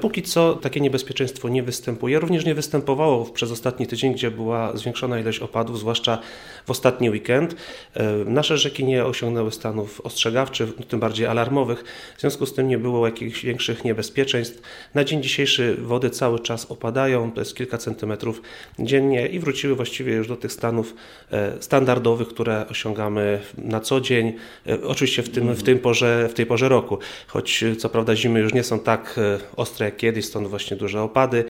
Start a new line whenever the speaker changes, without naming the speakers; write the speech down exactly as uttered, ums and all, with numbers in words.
póki co takie niebezpieczeństwo nie występuje. Również nie występowało przez ostatni tydzień, gdzie była zwiększona ilość opadów, zwłaszcza w ostatni weekend. Nasze rzeki nie osiągnęły stanów ostrzegawczych, tym bardziej alarmowych. W związku z tym nie było jakichś większych niebezpieczeństw. Na dzień dzisiejszy wody cały czas opadają, to jest kilka centymetrów dziennie i wróciły właściwie już do tych stanów standardowych, które osiągamy na co dzień. Oczywiście w tym, w tym porze, w tej porze roku, choć co prawda zimy już nie są tak ostre jak kiedyś, stąd właśnie duże opady.